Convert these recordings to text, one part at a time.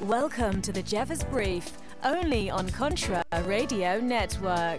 Welcome to the Jeffers Brief, only on Contra Radio Network.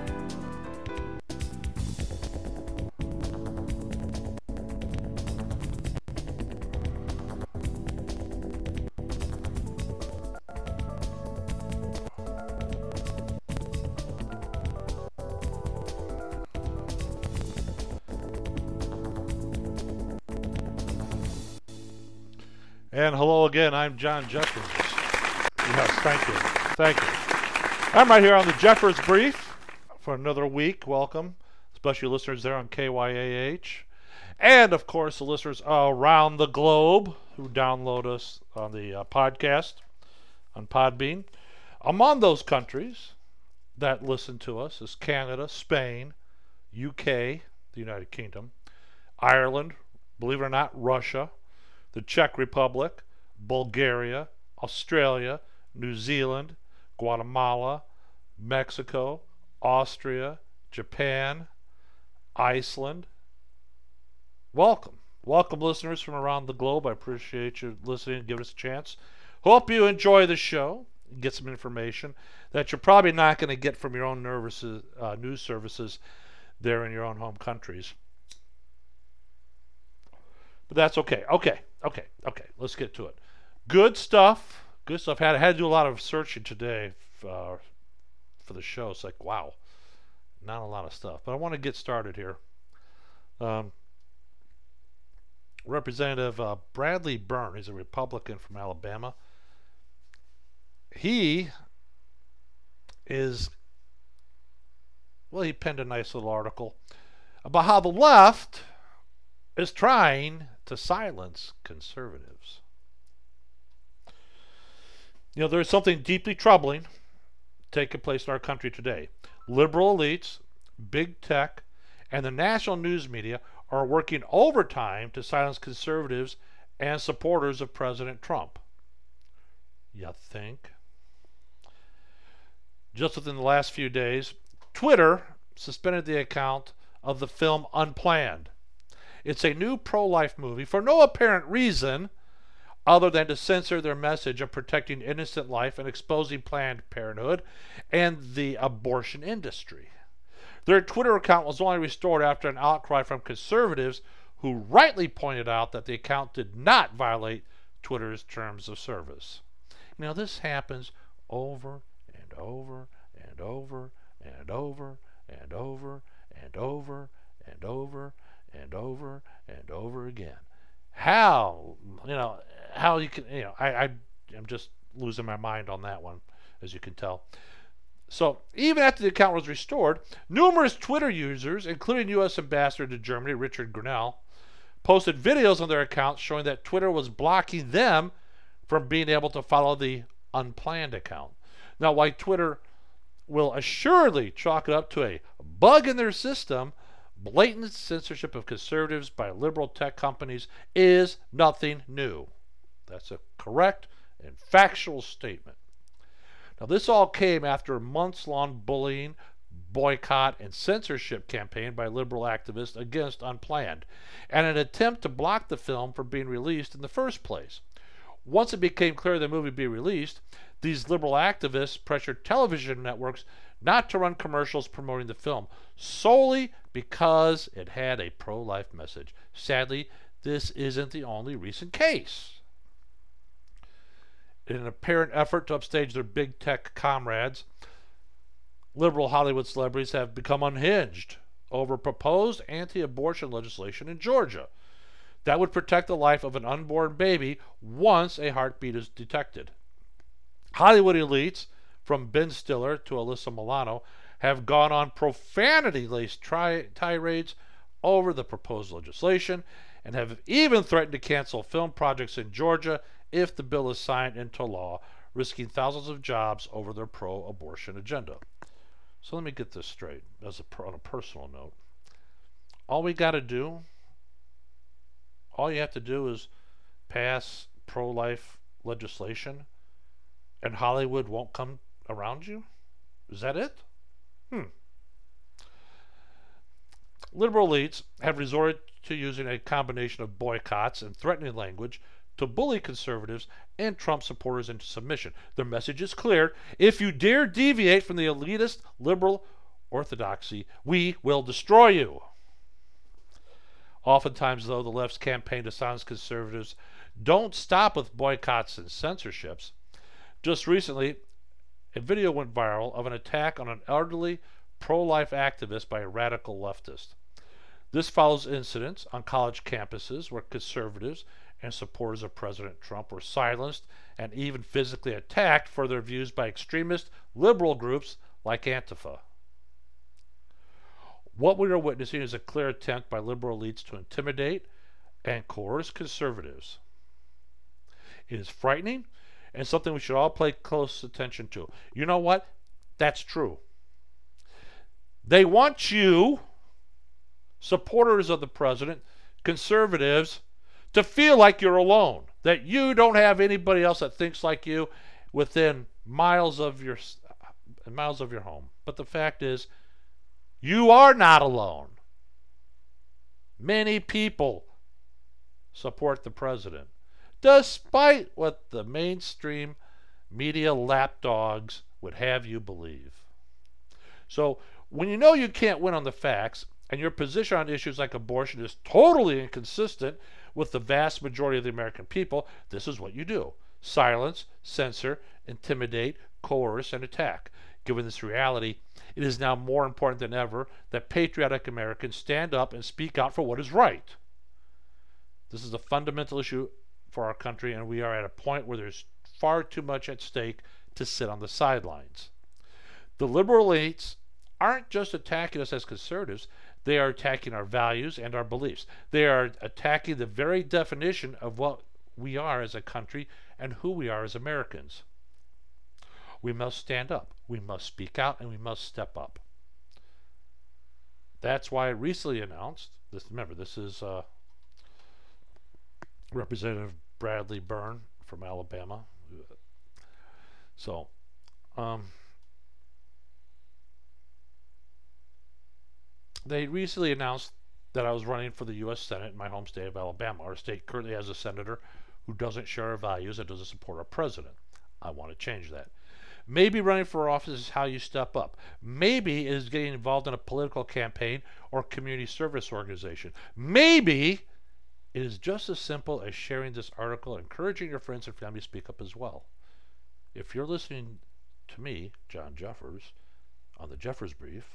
And hello again, I'm John Jeffers. Yes, thank you. Thank you. I'm right here on the Jeffers Brief for another week. Welcome, especially listeners there on KYAH. And, of course, the listeners around the globe who download us on the podcast on Podbean. Among those countries that listen to us is Canada, Spain, UK, the United Kingdom, Ireland, believe it or not, Russia, the Czech Republic, Bulgaria, Australia, New Zealand, Guatemala, Mexico, Austria, Japan, Iceland. Welcome. Welcome, listeners from around the globe. I appreciate you listening and giving us a chance. Hope you enjoy the show and get some information that you're probably not going to get from your own news services there in your own home countries. But that's okay. Okay. Let's get to it. Good stuff. I had to do a lot of searching today for the show. It's like, wow, not a lot of stuff. But I want to get started here. Representative Bradley Byrne, he's a Republican from Alabama. He penned a nice little article about how the left is trying to silence conservatives. You know, there's something deeply troubling taking place in our country today. Liberal elites, big tech, and the national news media are working overtime to silence conservatives and supporters of President Trump. You think? Just within the last few days, Twitter suspended the account of the film Unplanned. It's a new pro-life movie for no apparent reason other than to censor their message of protecting innocent life and exposing Planned Parenthood and the abortion industry. Their Twitter account was only restored after an outcry from conservatives who rightly pointed out that the account did not violate Twitter's terms of service. Now, this happens over and over and over and over and over and over and over and over and over again. I'm just losing my mind on that one, as you can tell. So even after the account was restored, numerous Twitter users, including U.S. Ambassador to Germany Richard Grenell, posted videos on their accounts showing that Twitter was blocking them from being able to follow the Unplanned account. Now, while Twitter will assuredly chalk it up to a bug in their system, blatant censorship of conservatives by liberal tech companies is nothing new. That's a correct and factual statement. Now, this all came after a months-long bullying, boycott, and censorship campaign by liberal activists against Unplanned, and an attempt to block the film from being released in the first place. Once it became clear the movie would be released, these liberal activists pressured television networks not to run commercials promoting the film, solely because it had a pro-life message. Sadly, this isn't the only recent case. In an apparent effort to upstage their big tech comrades, liberal Hollywood celebrities have become unhinged over proposed anti-abortion legislation in Georgia that would protect the life of an unborn baby once a heartbeat is detected. Hollywood elites, from Ben Stiller to Alyssa Milano, have gone on profanity-laced tirades over the proposed legislation and have even threatened to cancel film projects in Georgia if the bill is signed into law, risking thousands of jobs over their pro-abortion agenda. So let me get this straight on a personal note. All you have to do is pass pro-life legislation and Hollywood won't come around you? Is that it? Liberal elites have resorted to using a combination of boycotts and threatening language to bully conservatives and Trump supporters into submission. Their message is clear. If you dare deviate from the elitist liberal orthodoxy, we will destroy you. Oftentimes, though, the left's campaign to silence conservatives don't stop with boycotts and censorships. Just recently, a video went viral of an attack on an elderly pro-life activist by a radical leftist. This follows incidents on college campuses where conservatives and supporters of President Trump were silenced and even physically attacked for their views by extremist liberal groups like Antifa. What we are witnessing is a clear attempt by liberal elites to intimidate and coerce conservatives. It is frightening and something we should all pay close attention to. You know what? That's true. They want you, supporters of the president, conservatives, to feel like you're alone, that you don't have anybody else that thinks like you within miles of your home. But the fact is, you are not alone. Many people support the president, despite what the mainstream media lapdogs would have you believe. So when you know you can't win on the facts, and your position on issues like abortion is totally inconsistent with the vast majority of the American people, this is what you do. Silence, censor, intimidate, coerce, and attack. Given this reality, it is now more important than ever that patriotic Americans stand up and speak out for what is right. This is a fundamental issue for our country, and we are at a point where there's far too much at stake to sit on the sidelines. The liberal elites aren't just attacking us as conservatives, they are attacking our values and our beliefs. They are attacking the very definition of what we are as a country and who we are as Americans. We must stand up, we must speak out, and we must step up. That's why I recently announced, this is Representative Bradley Byrne from Alabama. So, they recently announced that I was running for the U.S. Senate in my home state of Alabama. Our state currently has a senator who doesn't share our values and doesn't support our president. I want to change that. Maybe running for office is how you step up. Maybe it is getting involved in a political campaign or community service organization. Maybe it is just as simple as sharing this article, encouraging your friends and family to speak up as well. If you're listening to me, John Jeffers, on the Jeffers Brief,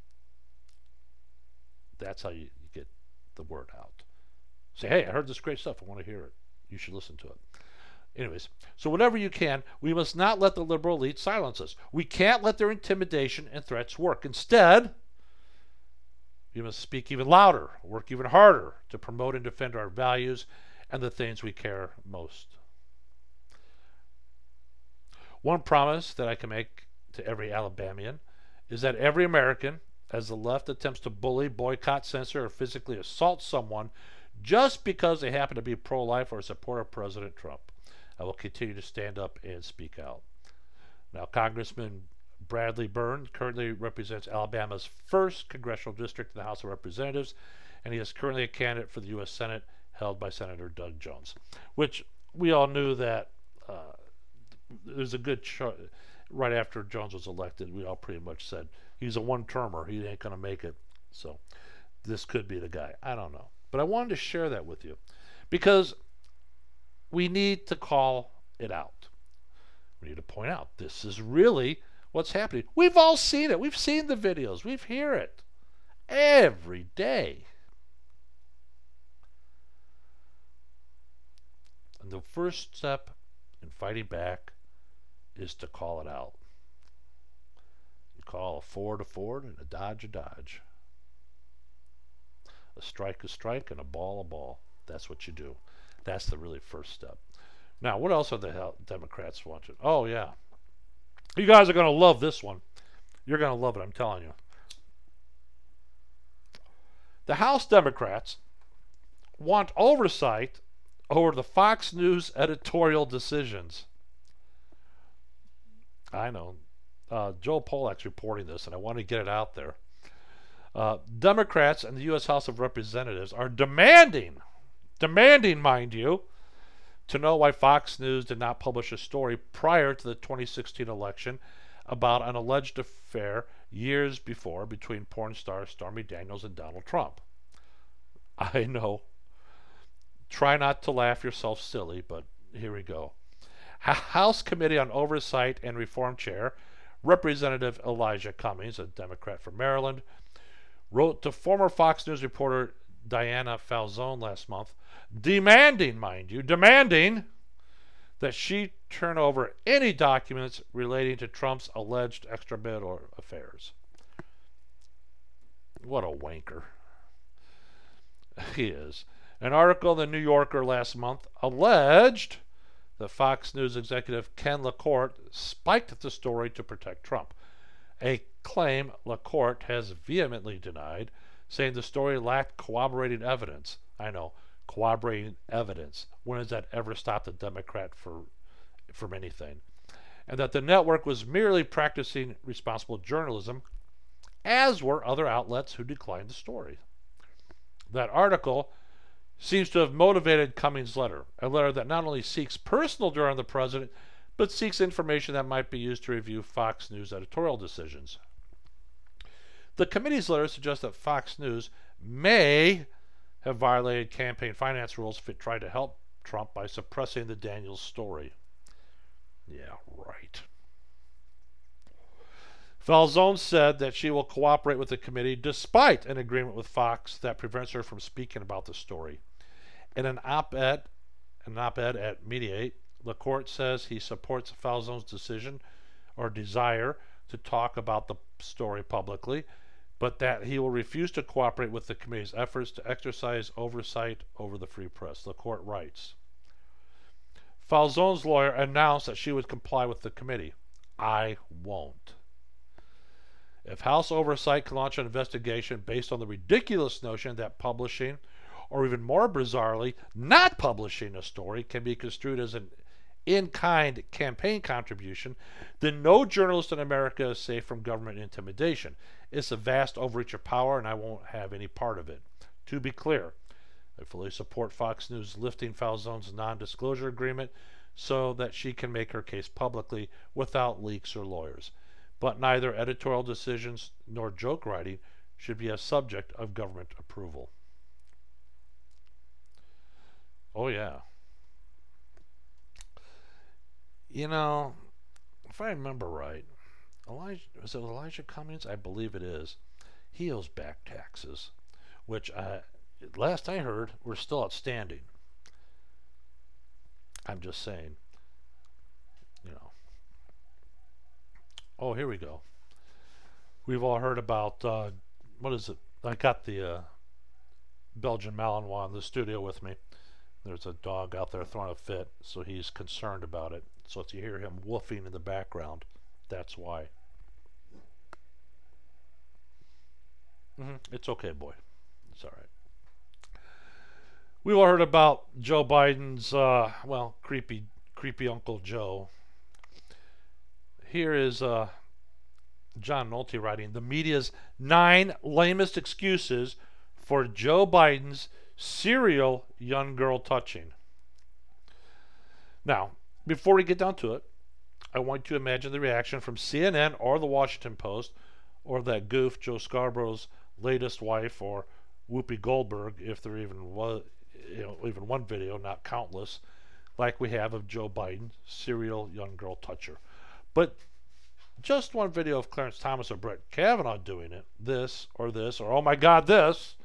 that's how you get the word out. Say, hey, I heard this great stuff. I want to hear it. You should listen to it. Anyways, so whatever you can, we must not let the liberal elite silence us. We can't let their intimidation and threats work. Instead, we must speak even louder, work even harder to promote and defend our values and the things we care most. One promise that I can make to every Alabamian is that every American, as the left attempts to bully, boycott, censor, or physically assault someone just because they happen to be pro-life or support of President Trump, I will continue to stand up and speak out. Now, Congressman Bradley Byrne currently represents Alabama's 1st congressional district in the House of Representatives, and he is currently a candidate for the U.S. Senate held by Senator Doug Jones, which we all knew that there's a good right after Jones was elected, we all pretty much said he's a one-termer, he ain't going to make it, so this could be the guy. I don't know. But I wanted to share that with you because we need to call it out. We need to point out this is really what's happening. We've all seen it. We've seen the videos. We hear it every day. And the first step in fighting back is to call it out. You call a Ford and a Dodge a Dodge. A strike and a ball. That's what you do. That's the really first step. Now, what else are the Democrats wanting? Oh, yeah. You guys are going to love this one. You're going to love it, I'm telling you. The House Democrats want oversight over the Fox News editorial decisions. I know. Joe Polak's reporting this, and I want to get it out there. Democrats and the U.S. House of Representatives are demanding, mind you, to know why Fox News did not publish a story prior to the 2016 election about an alleged affair years before between porn star Stormy Daniels and Donald Trump. I know. Try not to laugh yourself silly, but here we go. House Committee on Oversight and Reform Chair, Representative Elijah Cummings, a Democrat from Maryland, wrote to former Fox News reporter Diana Falzone last month, demanding that she turn over any documents relating to Trump's alleged extramarital affairs. What a wanker. He is. An article in the New Yorker last month alleged that Fox News executive Ken LaCorte spiked the story to protect Trump, a claim LaCorte has vehemently denied, saying the story lacked corroborating evidence. I know, corroborating evidence. When has that ever stopped a Democrat from anything? And that the network was merely practicing responsible journalism, as were other outlets who declined the story. That article seems to have motivated Cummings' letter, a letter that not only seeks personal dirt on the president, but seeks information that might be used to review Fox News editorial decisions. The committee's letter suggests that Fox News may have violated campaign finance rules if it tried to help Trump by suppressing the Daniels story. Yeah, right. Falzone said that she will cooperate with the committee despite an agreement with Fox that prevents her from speaking about the story. In an op-ed at Mediate, LaCorte says he supports Falzone's decision or desire to talk about the story publicly, but that he will refuse to cooperate with the committee's efforts to exercise oversight over the free press. LaCorte writes, Falzone's lawyer announced that she would comply with the committee. I won't. If House Oversight can launch an investigation based on the ridiculous notion that publishing, or even more bizarrely, not publishing a story can be construed as an in-kind campaign contribution, then no journalist in America is safe from government intimidation. It's a vast overreach of power, and I won't have any part of it. To be clear, I fully support Fox News lifting Falzone's non-disclosure agreement so that she can make her case publicly without leaks or lawyers. But neither editorial decisions nor joke writing should be a subject of government approval. Oh, yeah. You know, if I remember right, is it Elijah Cummings? I believe it is. He owes back taxes, which last I heard were still outstanding. I'm just saying, you know. Oh, here we go. We've all heard about, what is it? I got the Belgian Malinois in the studio with me. There's a dog out there throwing a fit, so he's concerned about it. So if you hear him woofing in the background, that's why. It's okay, boy. It's all right. We've all heard about Joe Biden's, creepy Uncle Joe. Here is John Nolte writing, the media's 9 lamest excuses for Joe Biden's serial young girl touching. Now, before we get down to it, I want you to imagine the reaction from CNN or the Washington Post or that goof Joe Scarborough's latest wife or Whoopi Goldberg, if there even was, even one video, not countless, like we have of Joe Biden, serial young girl toucher. But just one video of Clarence Thomas or Brett Kavanaugh doing it, this, or oh my God, this.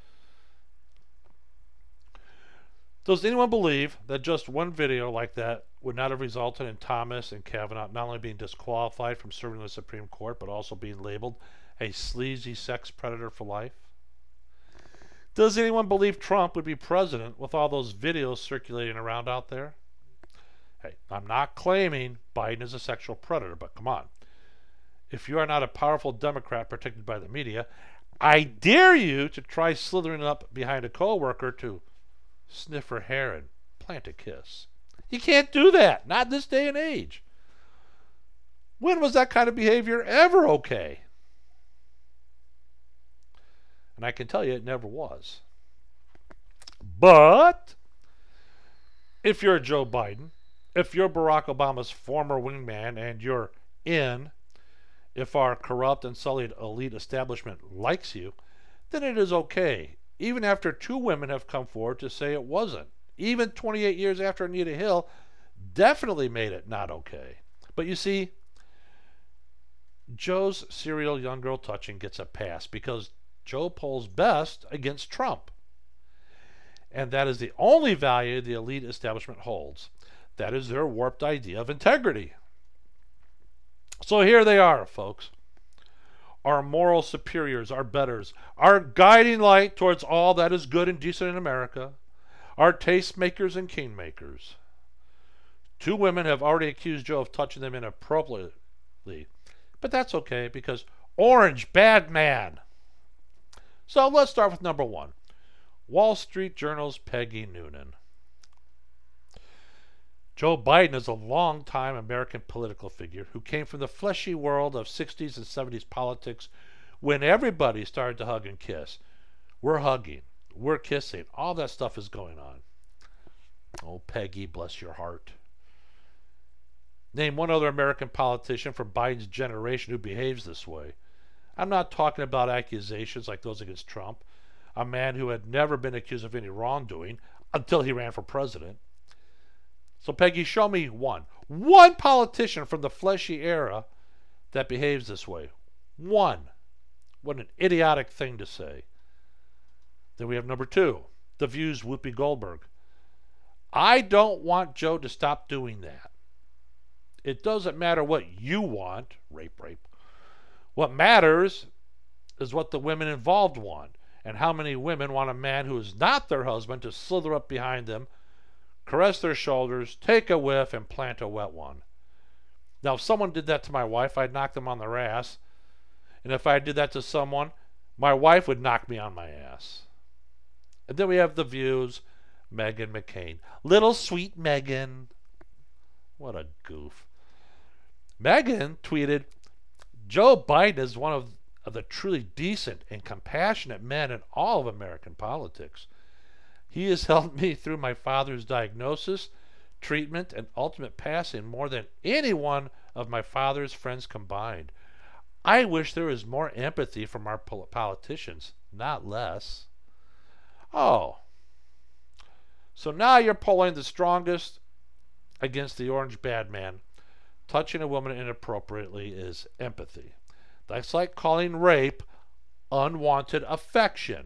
Does anyone believe that just one video like that would not have resulted in Thomas and Kavanaugh not only being disqualified from serving the Supreme Court, but also being labeled a sleazy sex predator for life? Does anyone believe Trump would be president with all those videos circulating around out there? Hey, I'm not claiming Biden is a sexual predator, but come on. If you are not a powerful Democrat protected by the media, I dare you to try slithering up behind a coworker to sniff her hair and plant a kiss. You can't do that, not this day and age. When was that kind of behavior ever okay? And I can tell you it never was. But if you're Joe Biden, if you're Barack Obama's former wingman and you're in, if our corrupt and sullied elite establishment likes you, then it is okay, even after two women have come forward to say it wasn't. Even 28 years after Anita Hill definitely made it not okay. But you see, Joe's serial young girl touching gets a pass because Joe polls best against Trump. And that is the only value the elite establishment holds. That is their warped idea of integrity. So here they are, folks. Our moral superiors, our betters, our guiding light towards all that is good and decent in America, our tastemakers and kingmakers. Two women have already accused Joe of touching them inappropriately. But that's okay because Orange, bad man. So let's start with number one. Wall Street Journal's Peggy Noonan. Joe Biden is a long-time American political figure who came from the fleshy world of 60s and 70s politics when everybody started to hug and kiss. We're hugging. We're kissing. All that stuff is going on. Oh, Peggy, bless your heart. Name one other American politician from Biden's generation who behaves this way. I'm not talking about accusations like those against Trump, a man who had never been accused of any wrongdoing until he ran for president. So, Peggy, show me one politician from the fleshy era that behaves this way. One. What an idiotic thing to say. Then we have number two, The View's Whoopi Goldberg. I don't want Joe to stop doing that. It doesn't matter what you want, rape. What matters is what the women involved want, and how many women want a man who is not their husband to slither up behind them, caress their shoulders, take a whiff, and plant a wet one. Now, if someone did that to my wife, I'd knock them on their ass. And if I did that to someone, my wife would knock me on my ass. And then we have The View's Meghan McCain. Little sweet Meghan. What a goof. Meghan tweeted, Joe Biden is one of the truly decent and compassionate men in all of American politics. He has helped me through my father's diagnosis, treatment, and ultimate passing more than any one of my father's friends combined. I wish there was more empathy from our politicians, not less. Oh. So now you're polling the strongest against the orange bad man. Touching a woman inappropriately is empathy. That's like calling rape unwanted affection.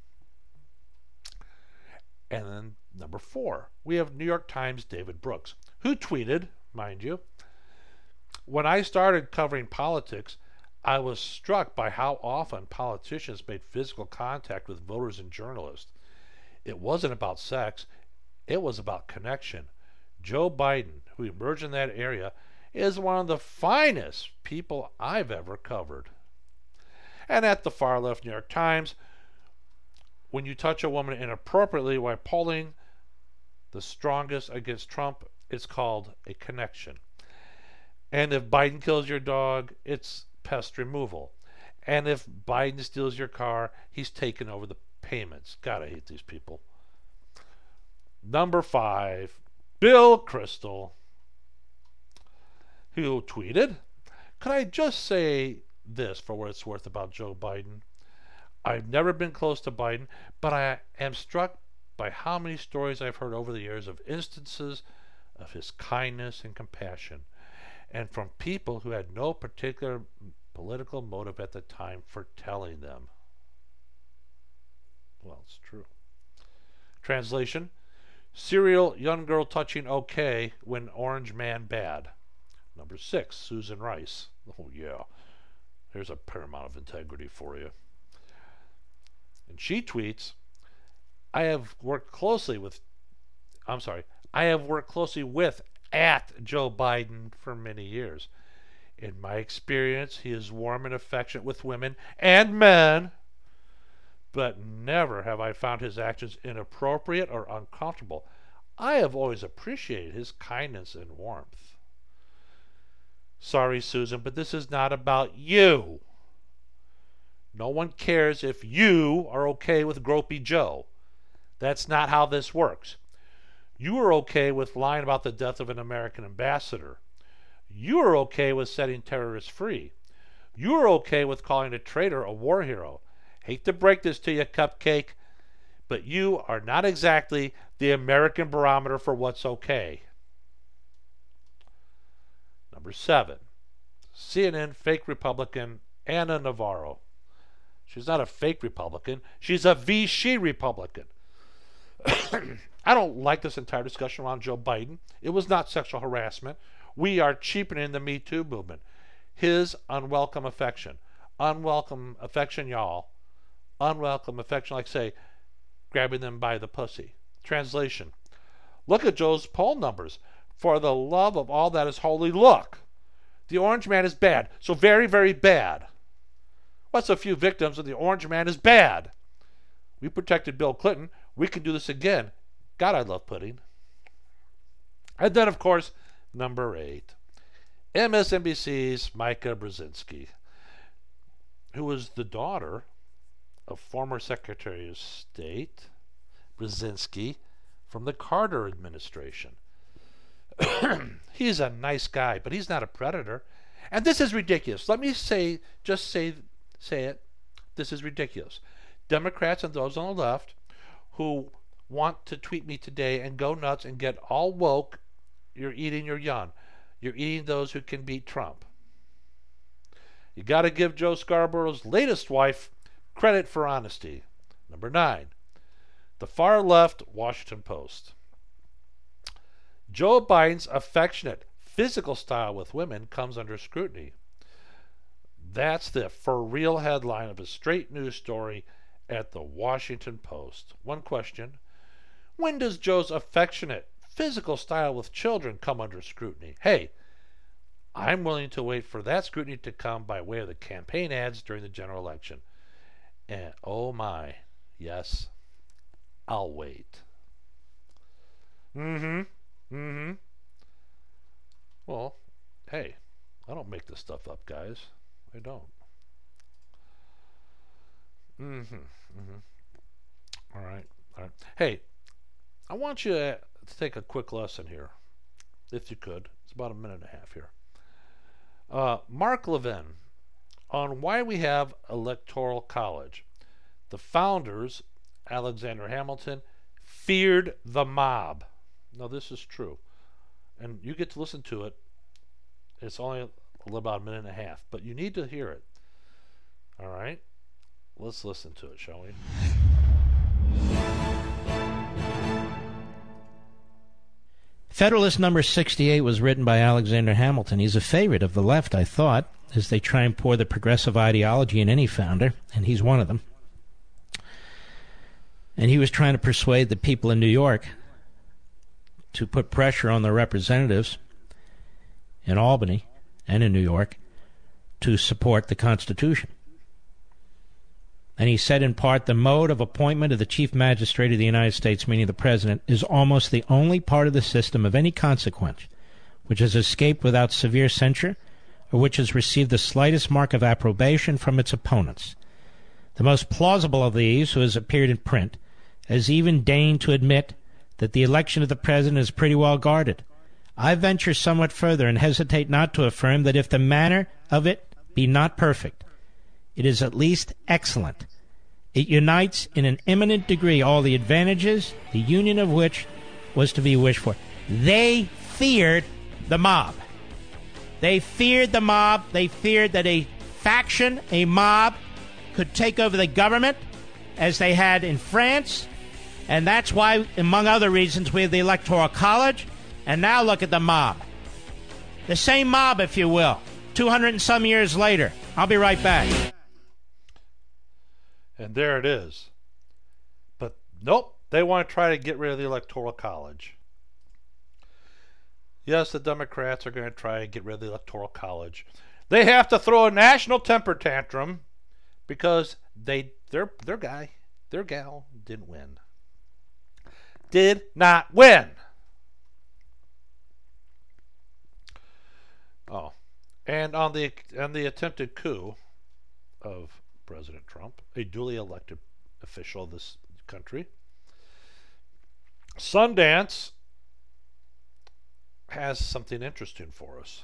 And then number four, we have New York Times' David Brooks, who tweeted, mind you, when I started covering politics, I was struck by how often politicians made physical contact with voters and journalists. It wasn't about sex, it was about connection. Joe Biden, who emerged in that area, is one of the finest people I've ever covered. And at the far left New York Times, when you touch a woman inappropriately while polling the strongest against Trump, it's called a connection. And if Biden kills your dog, it's pest removal. And if Biden steals your car, he's taken over the payments. Gotta hate these people. Number five, Bill Kristol, who tweeted, could I just say this for what it's worth about Joe Biden? I've never been close to Biden, but I am struck by how many stories I've heard over the years of instances of his kindness and compassion, and from people who had no particular political motive at the time for telling them. Well, it's true. Translation, serial young girl touching okay when orange man bad. Number six, Susan Rice. Oh yeah, there's a paramount of integrity for you. And she tweets, I have worked closely with at Joe Biden for many years. In my experience, he is warm and affectionate with women and men, but never have I found his actions inappropriate or uncomfortable. I have always appreciated his kindness and warmth. Sorry, Susan, but this is not about you. No one cares if you are okay with Gropey Joe. That's not how this works. You were okay with lying about the death of an American ambassador. You were okay with setting terrorists free. You were okay with calling a traitor a war hero. Hate to break this to you, Cupcake, but you are not exactly the American barometer for what's okay. Number 7, CNN fake Republican Anna Navarro. She's not a fake Republican. She's a Vichy Republican. I don't like this entire discussion around Joe Biden. It was not sexual harassment. We are cheapening the Me Too movement. His unwelcome affection. Unwelcome affection, y'all. Unwelcome affection, like, say, grabbing them by the pussy. Translation. Look at Joe's poll numbers. For the love of all that is holy, look. The orange man is bad. So very, very bad. What's a few victims and the orange man is bad? We protected Bill Clinton. We can do this again. God, I love pudding. And then, of course, number 8. MSNBC's Micah Brzezinski, who was the daughter of former Secretary of State Brzezinski from the Carter administration. He's a nice guy, but he's not a predator. And this is ridiculous. Let me say it. This is ridiculous. Democrats and those on the left who want to tweet me today and go nuts and get all woke, you're eating your young. You're eating those who can beat Trump. You got to give Joe Scarborough's latest wife credit for honesty. Number 9, the far left Washington Post. Joe Biden's affectionate physical style with women comes under scrutiny. That's the for real headline of a straight news story at the Washington Post. One question: when does Joe's affectionate physical style with children come under scrutiny? Hey, I'm willing to wait for that scrutiny to come by way of the campaign ads during the general election. And oh my, yes, I'll wait. Well, hey, I don't make this stuff up, guys. I don't. All right. Hey, I want you to take a quick lesson here, if you could. It's about a minute and a half here. Mark Levin, on why we have electoral college. The founders, Alexander Hamilton, feared the mob. Now, this is true. And you get to listen to it. It's only about a minute and a half, but you need to hear it. All right? Let's listen to it, shall we? Federalist number 68 was written by Alexander Hamilton. He's a favorite of the left, I thought, as they try and pour the progressive ideology in any founder, and he's one of them. And he was trying to persuade the people in New York to put pressure on their representatives in Albany and in New York to support the Constitution. And he said in part, the mode of appointment of the Chief Magistrate of the United States, meaning the President, is almost the only part of the system of any consequence which has escaped without severe censure or which has received the slightest mark of approbation from its opponents. The most plausible of these, who has appeared in print, has even deigned to admit that the election of the President is pretty well guarded. I venture somewhat further and hesitate not to affirm that if the manner of it be not perfect, it is at least excellent. It unites in an eminent degree all the advantages, the union of which was to be wished for. They feared the mob. They feared the mob. They feared that a faction, a mob, could take over the government as they had in France. And that's why, among other reasons, we have the Electoral College. And now look at the mob. The same mob, if you will, 200 and some years later. I'll be right back. And there it is. But nope, they want to try to get rid of the Electoral College. Yes, the Democrats are going to try and get rid of the Electoral College. They have to throw a national temper tantrum because their guy, their gal didn't win. Did not win. Oh, and on the attempted coup of President Trump, a duly elected official of this country, Sundance has something interesting for us.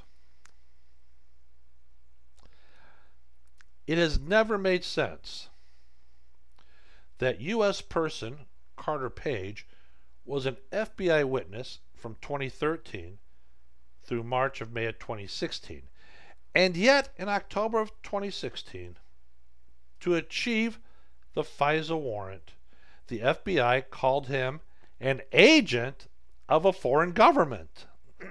It has never made sense that U.S. person Carter Page was an FBI witness from 2013 through March of May of 2016. And yet, in October of 2016, to achieve the FISA warrant, the FBI called him an agent of a foreign government.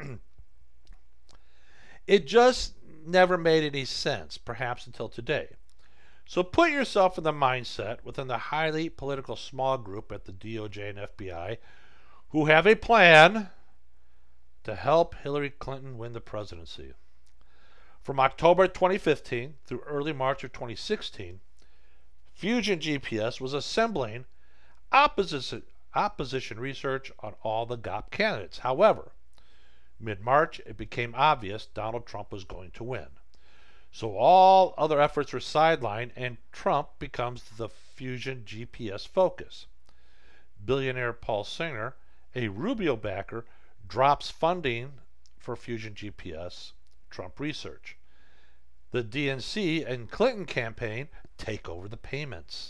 It just never made any sense, perhaps until today. So put yourself in the mindset within the highly political small group at the DOJ and FBI who have a plan to help Hillary Clinton win the presidency. From October 2015 through early March of 2016, Fusion GPS was assembling opposition research on all the GOP candidates. However, mid-March, it became obvious Donald Trump was going to win. So all other efforts were sidelined, and Trump becomes the Fusion GPS focus. Billionaire Paul Singer, a Rubio backer, drops funding for Fusion GPS Trump research. The DNC and Clinton campaign take over the payments.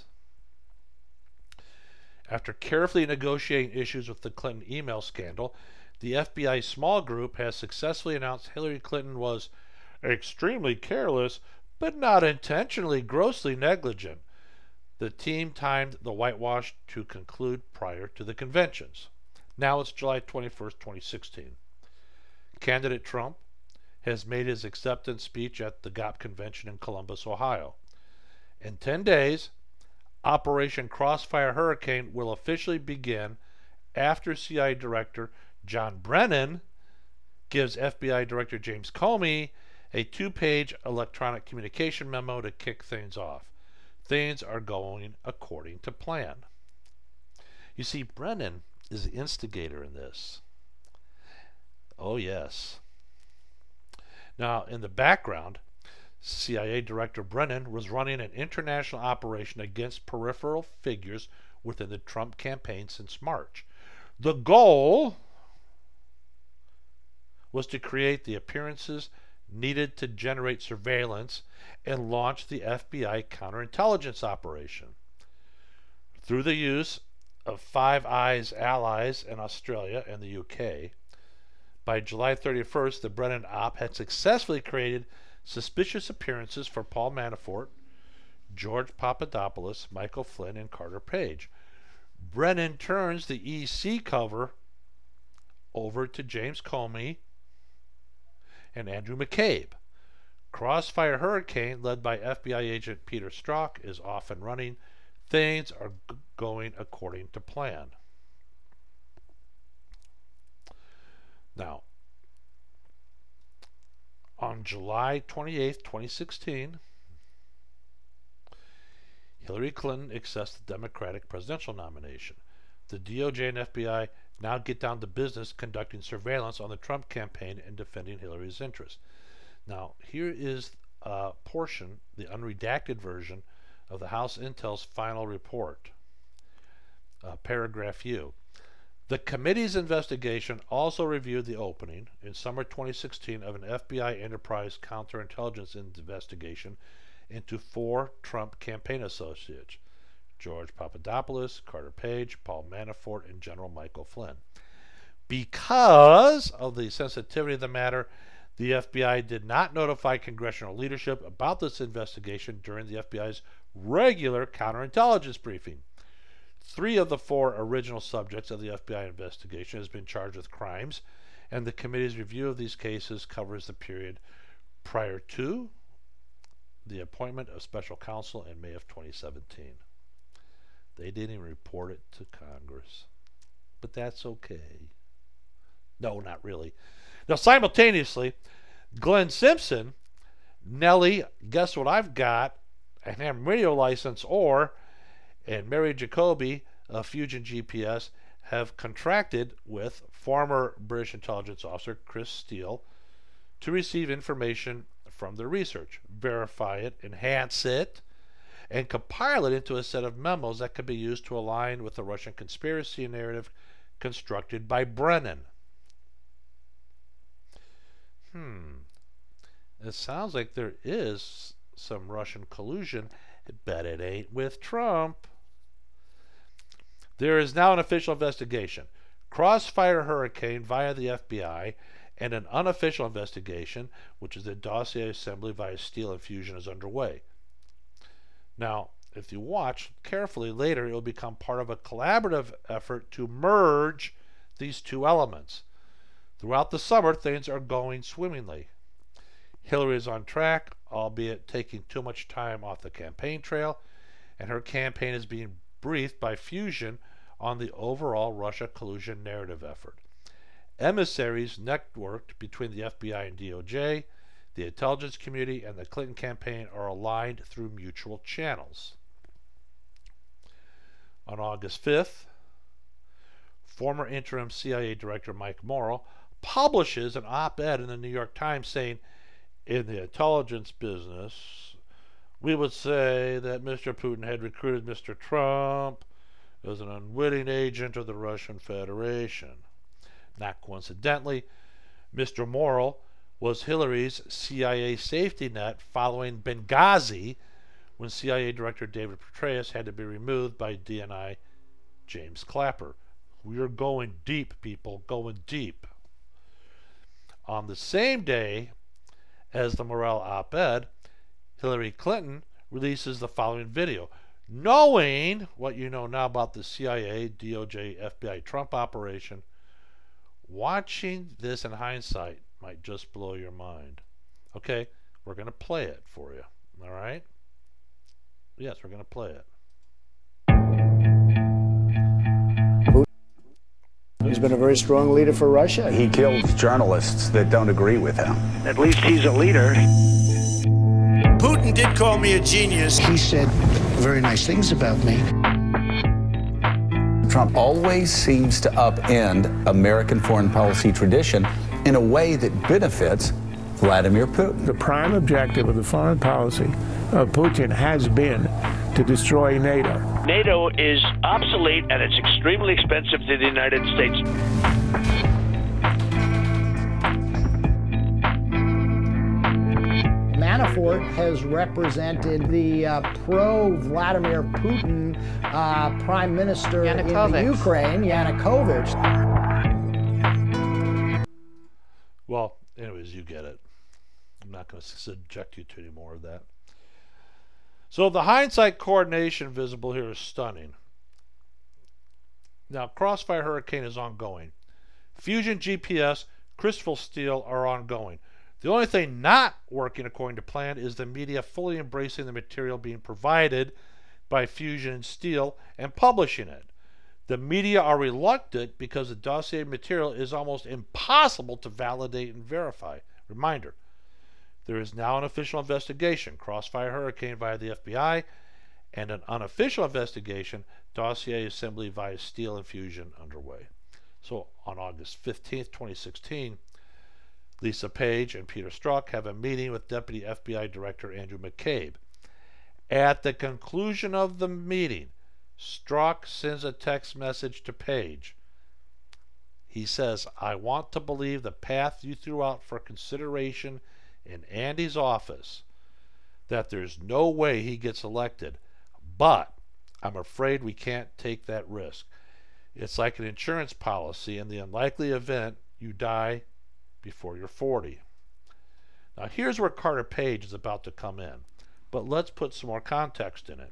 After carefully negotiating issues with the Clinton email scandal, the FBI small group has successfully announced Hillary Clinton was extremely careless, but not intentionally grossly negligent. The team timed the whitewash to conclude prior to the conventions. Now it's July 21st, 2016. Candidate Trump has made his acceptance speech at the GOP convention in Columbus, Ohio. In 10 days, Operation Crossfire Hurricane will officially begin after CIA Director John Brennan gives FBI Director James Comey a 2-page electronic communication memo to kick things off. Things are going according to plan. You see, Brennan is the instigator in this. Oh, yes. Now, in the background, CIA Director Brennan was running an international operation against peripheral figures within the Trump campaign since March. The goal was to create the appearances needed to generate surveillance and launch the FBI counterintelligence operation. Through the use of Five Eyes allies in Australia and the UK, by July 31st, the Brennan op had successfully created suspicious appearances for Paul Manafort, George Papadopoulos, Michael Flynn, and Carter Page. Brennan turns the EC cover over to James Comey and Andrew McCabe. Crossfire Hurricane, led by FBI agent Peter Strzok, is off and running. Things are going according to plan. Now, on July 28, 2016, Hillary Clinton accepts the Democratic presidential nomination. The DOJ and FBI now get down to business conducting surveillance on the Trump campaign and defending Hillary's interests. Now, here is a portion, the unredacted version, of the House Intel's final report. Paragraph U. The committee's investigation also reviewed the opening in summer 2016 of an FBI enterprise counterintelligence investigation into 4 Trump campaign associates: George Papadopoulos, Carter Page, Paul Manafort, and General Michael Flynn. Because of the sensitivity of the matter, the FBI did not notify congressional leadership about this investigation during the FBI's regular counterintelligence briefing. 3 of the 4 original subjects of the FBI investigation has been charged with crimes, and the committee's review of these cases covers the period prior to the appointment of special counsel in May of 2017. They didn't even report it to Congress. But that's okay. No, not really. Now, simultaneously, Glenn Simpson, Nellie, Guess What I've Got, a ham radio license, and Mary Jacoby of Fusion GPS have contracted with former British intelligence officer Chris Steele to receive information from their research, verify it, enhance it, and compile it into a set of memos that could be used to align with the Russian conspiracy narrative constructed by Brennan. It sounds like there is some Russian collusion, but it ain't with Trump. There is now an official investigation. Crossfire Hurricane via the FBI and an unofficial investigation, which is the dossier assembly via Steele and Fusion, is underway. Now, if you watch carefully later, it will become part of a collaborative effort to merge these two elements. Throughout the summer, things are going swimmingly. Hillary is on track, albeit taking too much time off the campaign trail, and her campaign is being briefed by Fusion on the overall Russia collusion narrative effort. Emissaries networked between the FBI and DOJ, the intelligence community, and the Clinton campaign are aligned through mutual channels. On August 5th, former interim CIA Director Mike Morrell publishes an op-ed in the New York Times saying, "In the intelligence business, we would say that Mr. Putin had recruited Mr. Trump as an unwitting agent of the Russian Federation." Not coincidentally, Mr. Morrell was Hillary's CIA safety net following Benghazi, when CIA Director David Petraeus had to be removed by DNI James Clapper. We are going deep, people, going deep. On the same day as the Morrell op-ed, Hillary Clinton releases the following video. Knowing what you know now about the CIA, DOJ, FBI Trump operation, watching this in hindsight might just blow your mind. Okay, we're going to play it for you. All right? Yes, we're going to play it. He's been a very strong leader for Russia. He kills journalists that don't agree with him. At least he's a leader. Putin did call me a genius. He said very nice things about me. Trump always seems to upend American foreign policy tradition in a way that benefits Vladimir Putin. The prime objective of the foreign policy of Putin has been to destroy NATO. NATO is obsolete and it's extremely expensive to the United States. Manafort has represented the pro-Vladimir Putin prime minister in the Ukraine, Yanukovych. Well, anyways, you get it. I'm not going to subject you to any more of that. So the hindsight coordination visible here is stunning. Now, Crossfire Hurricane is ongoing. Fusion GPS, Christopher Steele are ongoing. The only thing not working according to plan is the media fully embracing the material being provided by Fusion and Steele and publishing it. The media are reluctant because the dossier material is almost impossible to validate and verify. Reminder, there is now an official investigation, Crossfire Hurricane via the FBI, and an unofficial investigation, dossier assembly via Steele and Fusion, underway. So on August 15th, 2016, Lisa Page and Peter Strzok have a meeting with Deputy FBI Director Andrew McCabe. At the conclusion of the meeting, Strzok sends a text message to Page. He says, "I want to believe the path you threw out for consideration in Andy's office, that there's no way he gets elected, but I'm afraid we can't take that risk. It's like an insurance policy in the unlikely event you die before you're 40. Now here's where Carter Page is about to come in, but let's put some more context in it.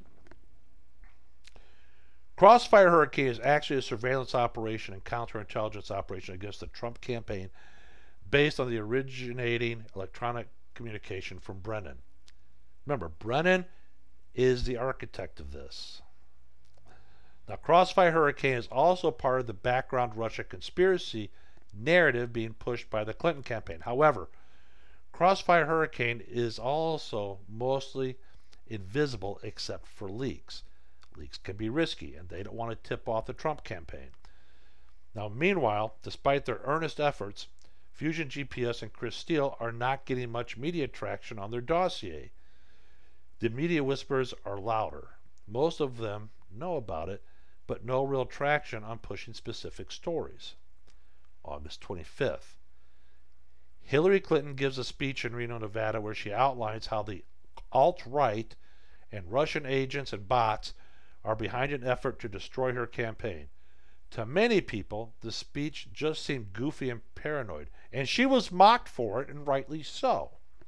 Crossfire Hurricane is actually a surveillance operation and counterintelligence operation against the Trump campaign based on the originating electronic communication from Brennan. Remember, Brennan is the architect of this. Now, Crossfire Hurricane is also part of the background Russia conspiracy narrative being pushed by the Clinton campaign. However, Crossfire Hurricane is also mostly invisible except for leaks. Leaks can be risky, and they don't want to tip off the Trump campaign. Now, meanwhile, despite their earnest efforts, Fusion GPS and Chris Steele are not getting much media traction on their dossier. The media whispers are louder. Most of them know about it, but no real traction on pushing specific stories. August 25th. Hillary Clinton gives a speech in Reno, Nevada, where she outlines how the alt-right and Russian agents and bots are behind an effort to destroy her campaign. To many people, the speech just seemed goofy and paranoid, and she was mocked for it, and rightly so.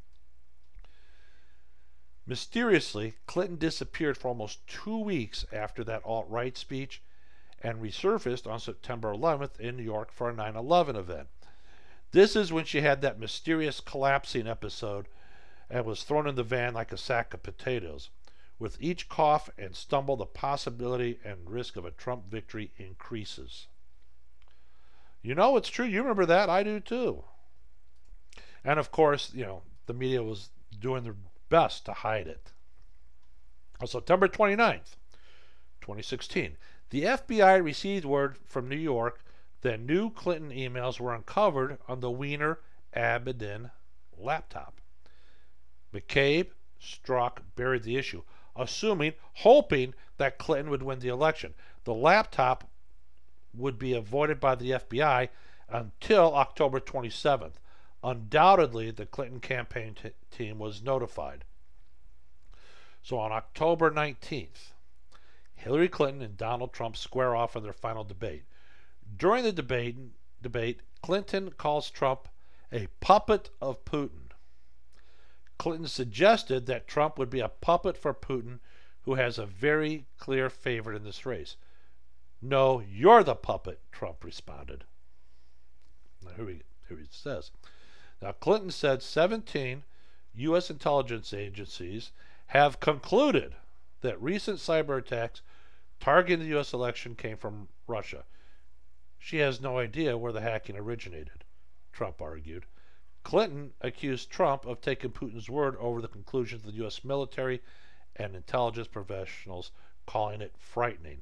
Mysteriously, Clinton disappeared for almost 2 weeks after that alt-right speech and resurfaced on September 11th in New York for a 9/11 event. This is when she had that mysterious collapsing episode and was thrown in the van like a sack of potatoes. With each cough and stumble, the possibility and risk of a Trump victory increases. You know, it's true. You remember that. I do too. And of course, the media was doing their best to hide it. On September 29th, 2016, the FBI received word from New York that new Clinton emails were uncovered on the Weiner Abedin laptop. McCabe, Strzok buried the issue, hoping that Clinton would win the election. The laptop would be avoided by the FBI until October 27th. Undoubtedly, the Clinton campaign team was notified. So on October 19th, Hillary Clinton and Donald Trump square off in their final debate. During the debate, Clinton calls Trump a puppet of Putin. Clinton suggested that Trump would be a puppet for Putin, who has a very clear favorite in this race. No, you're the puppet, Trump responded. Now here he says. Now Clinton said 17 U.S. intelligence agencies have concluded that recent cyber attacks targeting the U.S. election came from Russia. She has no idea where the hacking originated, Trump argued. Clinton accused Trump of taking Putin's word over the conclusions of the U.S. military and intelligence professionals, calling it frightening.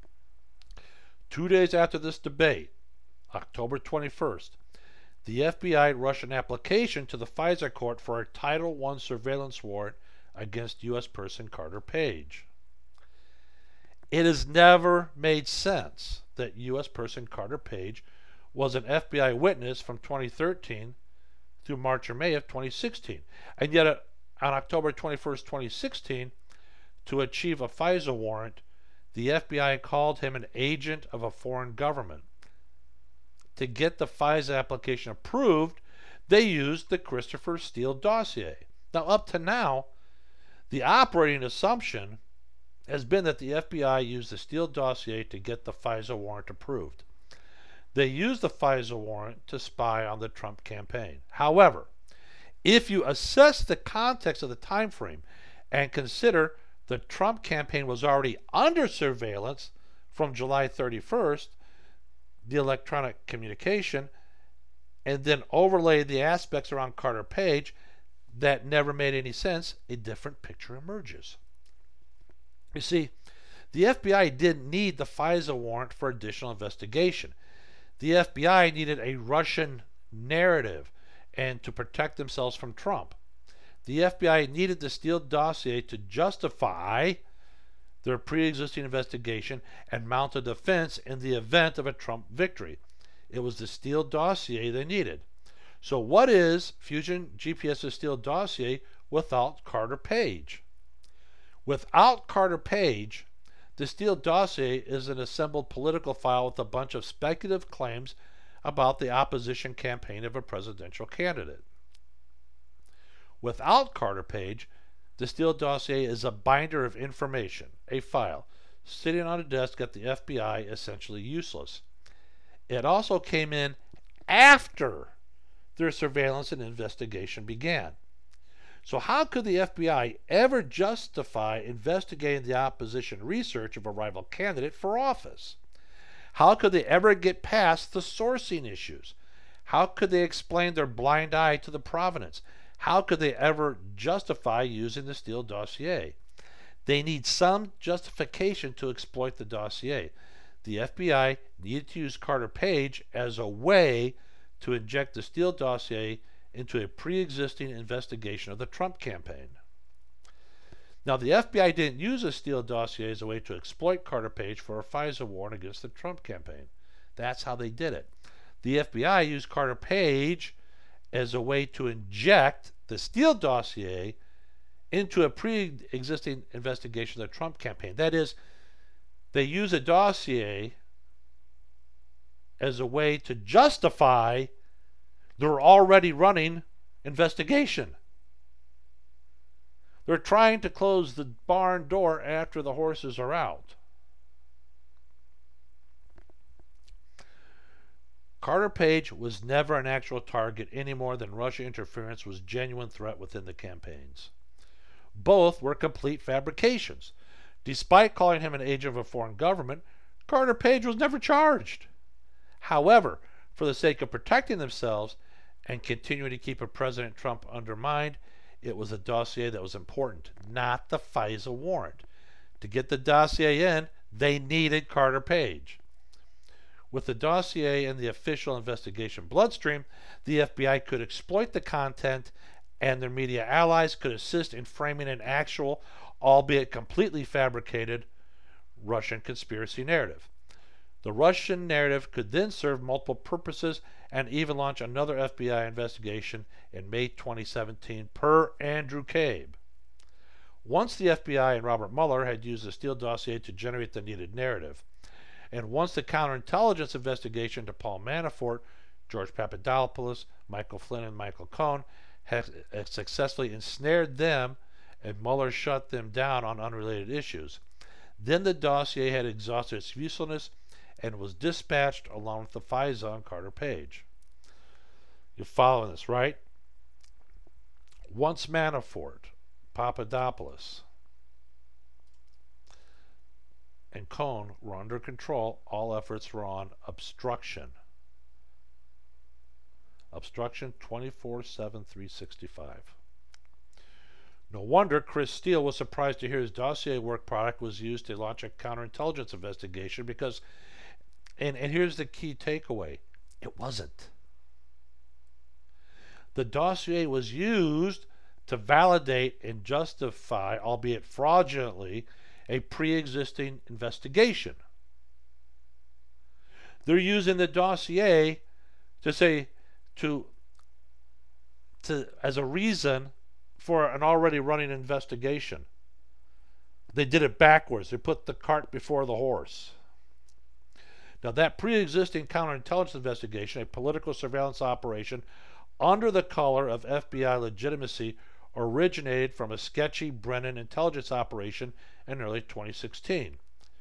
2 days after this debate, October 21st, the FBI rushed an application to the FISA court for a Title I surveillance warrant against U.S. person Carter Page. It has never made sense that U.S. person Carter Page was an FBI witness from 2013 through March or May of 2016. And yet on October 21st, 2016, to achieve a FISA warrant, the FBI called him an agent of a foreign government. To get the FISA application approved, they used the Christopher Steele dossier. Now, up to now, the operating assumption has been that the FBI used the Steele dossier to get the FISA warrant approved. They used the FISA warrant to spy on the Trump campaign. However, if you assess the context of the time frame and consider the Trump campaign was already under surveillance from July 31st, the electronic communication, and then overlay the aspects around Carter Page that never made any sense, a different picture emerges. You see, the FBI didn't need the FISA warrant for additional investigation. The FBI needed a Russian narrative and to protect themselves from Trump. The FBI needed the Steele dossier to justify their pre-existing investigation and mount a defense in the event of a Trump victory. It was the Steele dossier they needed. So what is Fusion GPS's Steele dossier without Carter Page? Without Carter Page, the Steele dossier is an assembled political file with a bunch of speculative claims about the opposition campaign of a presidential candidate. Without Carter Page, the Steele dossier is a binder of information, a file, sitting on a desk at the FBI, essentially useless. It also came in after their surveillance and investigation began. So how could the FBI ever justify investigating the opposition research of a rival candidate for office? How could they ever get past the sourcing issues? How could they explain their blind eye to the provenance? How could they ever justify using the Steele dossier? They need some justification to exploit the dossier. The FBI needed to use Carter Page as a way to inject the Steele dossier into a pre-existing investigation of the Trump campaign. Now, the FBI didn't use the Steele dossier as a way to exploit Carter Page for a FISA warrant against the Trump campaign. That's how they did it. The FBI used Carter Page as a way to inject the Steele dossier into a pre-existing investigation of the Trump campaign. That is, they use a dossier as a way to justify their already running investigation. They're trying to close the barn door after the horses are out. Carter Page was never an actual target any more than Russia interference was a genuine threat within the campaigns. Both were complete fabrications. Despite calling him an agent of a foreign government, Carter Page was never charged. However, for the sake of protecting themselves and continuing to keep President Trump undermined, it was a dossier that was important, not the FISA warrant. To get the dossier in, they needed Carter Page. With the dossier in the official investigation bloodstream, the FBI could exploit the content, and their media allies could assist in framing an actual, albeit completely fabricated, Russian conspiracy narrative. The Russian narrative could then serve multiple purposes and even launch another FBI investigation in May 2017 per Andrew Cabe. Once the FBI and Robert Mueller had used the Steele dossier to generate the needed narrative, and once the counterintelligence investigation to Paul Manafort, George Papadopoulos, Michael Flynn, and Michael Cohen had successfully ensnared them and Mueller shut them down on unrelated issues, then the dossier had exhausted its usefulness and was dispatched along with the FISA on Carter Page. You're following this, right? Once Manafort, Papadopoulos, and Cohen were under control, all efforts were on obstruction. Obstruction 24/7, 365. No wonder Chris Steele was surprised to hear his dossier work product was used to launch a counterintelligence investigation because, and here's the key takeaway, it wasn't. The dossier was used to validate and justify, albeit fraudulently, a pre-existing investigation. They're using the dossier to say, to as a reason for an already running investigation. They did it backwards. They put the cart before the horse. Now, that pre-existing counterintelligence investigation, a political surveillance operation under the color of FBI legitimacy, originated from a sketchy Brennan intelligence operation in early 2016.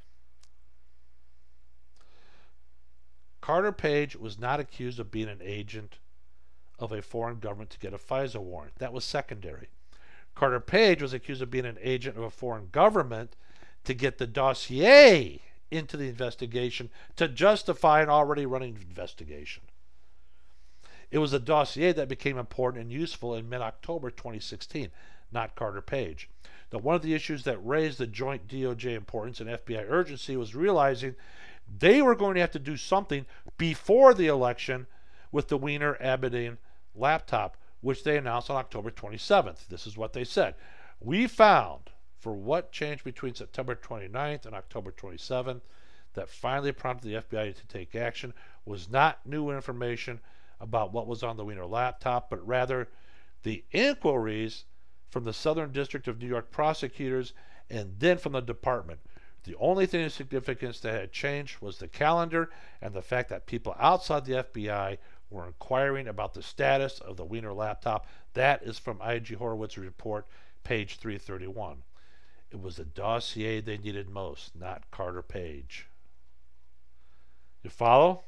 Carter Page was not accused of being an agent of a foreign government to get a FISA warrant. That was secondary. Carter Page was accused of being an agent of a foreign government to get the dossier into the investigation to justify an already running investigation. It was the dossier that became important and useful in mid-October 2016, not Carter Page. Now, one of the issues that raised the joint DOJ importance and FBI urgency was realizing they were going to have to do something before the election with the Weiner Abedin laptop, which they announced on October 27th. This is what they said. We found, for what changed between September 29th and October 27th, that finally prompted the FBI to take action was not new information about what was on the Weiner laptop, but rather the inquiries from the Southern District of New York prosecutors and then from the department. The only thing of significance that had changed was the calendar and the fact that people outside the FBI were inquiring about the status of the Weiner laptop. That is from I.G. Horowitz's report, page 331. It was the dossier they needed most, not Carter Page. You follow?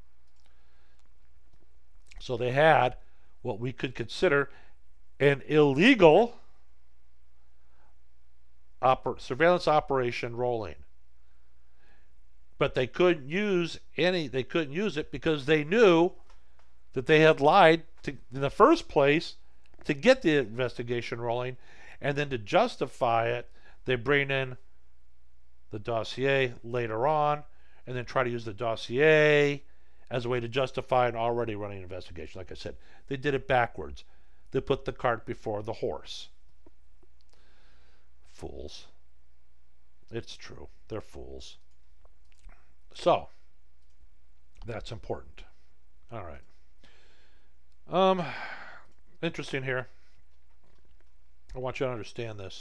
So they had what we could consider an illegal surveillance operation rolling. But they couldn't use it because they knew that they had lied in the first place to get the investigation rolling, and then to justify it, they bring in the dossier later on and then try to use the dossier as a way to justify an already running investigation. Like I said, they did it backwards. They put the cart before the horse. Fools. It's true. They're fools. So, that's important. All right. interesting here. I want you to understand this.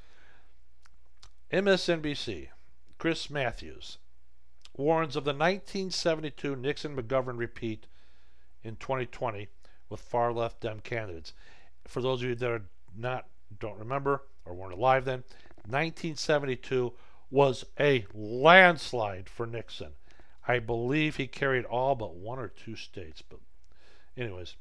MSNBC, Chris Matthews, warns of the 1972 Nixon-McGovern repeat in 2020 with far-left Dem candidates. For those of you that don't remember or weren't alive then, 1972 was a landslide for Nixon. I believe he carried all but one or two states. But anyways,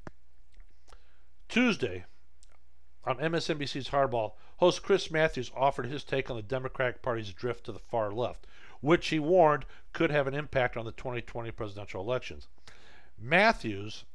Tuesday on MSNBC's Hardball, host Chris Matthews offered his take on the Democratic Party's drift to the far left, which he warned could have an impact on the 2020 presidential elections. Matthews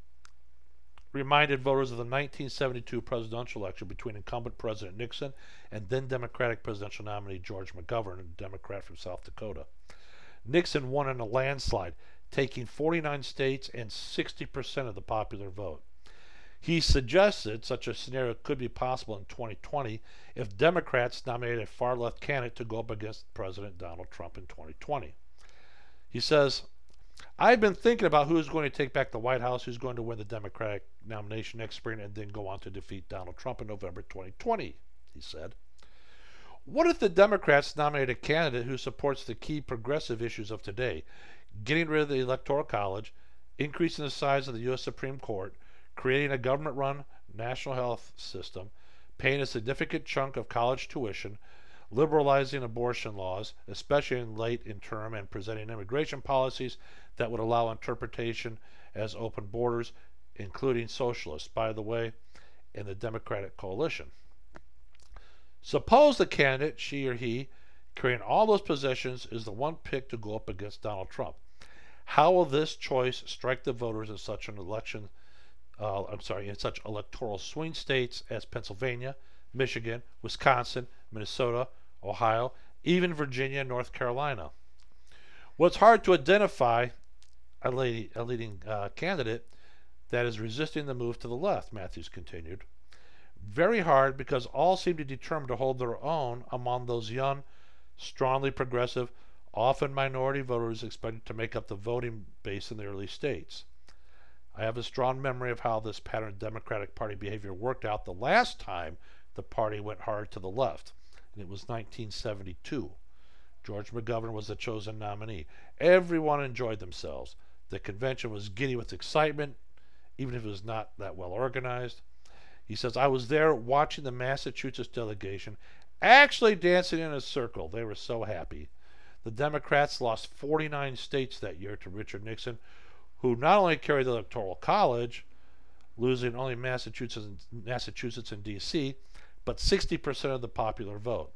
reminded voters of the 1972 presidential election between incumbent President Nixon and then Democratic presidential nominee George McGovern, a Democrat from South Dakota. Nixon won in a landslide, taking 49 states and 60% of the popular vote. He suggested such a scenario could be possible in 2020 if Democrats nominated a far-left candidate to go up against President Donald Trump in 2020. He says, I've been thinking about who's going to take back the White House, who's going to win the Democratic nomination next spring, and then go on to defeat Donald Trump in November 2020, he said. What if the Democrats nominate a candidate who supports the key progressive issues of today, getting rid of the Electoral College, increasing the size of the U.S. Supreme Court, creating a government-run national health system, paying a significant chunk of college tuition, liberalizing abortion laws, especially late in term, and presenting immigration policies that would allow interpretation as open borders, including socialists, by the way, in the Democratic coalition. Suppose the candidate, she or he, carrying all those positions, is the one picked to go up against Donald Trump. How will this choice strike the voters in such an election? In such electoral swing states as Pennsylvania, Michigan, Wisconsin, Minnesota, Ohio, even Virginia and North Carolina. Well, it's hard to identify a leading candidate that is resisting the move to the left, Matthews continued. Very hard because all seem to be determined to hold their own among those young, strongly progressive, often minority voters expected to make up the voting base in the early states. I have a strong memory of how this pattern of Democratic Party behavior worked out the last time the party went hard to the left, and it was 1972. George McGovern was the chosen nominee. Everyone enjoyed themselves. The convention was giddy with excitement, even if it was not that well organized. He says, I was there watching the Massachusetts delegation actually dancing in a circle. They were so happy. The Democrats lost 49 states that year to Richard Nixon, who not only carried the Electoral College, losing only Massachusetts and D.C., but 60% of the popular vote.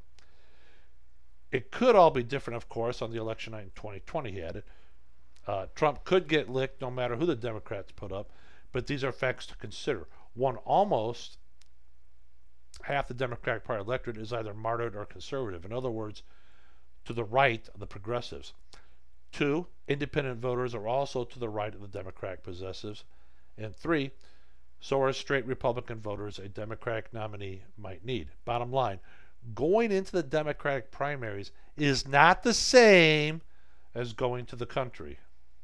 It could all be different, of course, on the election night in 2020, he added. Trump could get licked no matter who the Democrats put up, but these are facts to consider. One, almost half the Democratic Party electorate is either moderate or conservative. In other words, to the right of the progressives. 2, independent voters are also to the right of the Democratic progressives. And 3, so are straight Republican voters a Democratic nominee might need. Bottom line, going into the Democratic primaries is not the same as going to the country.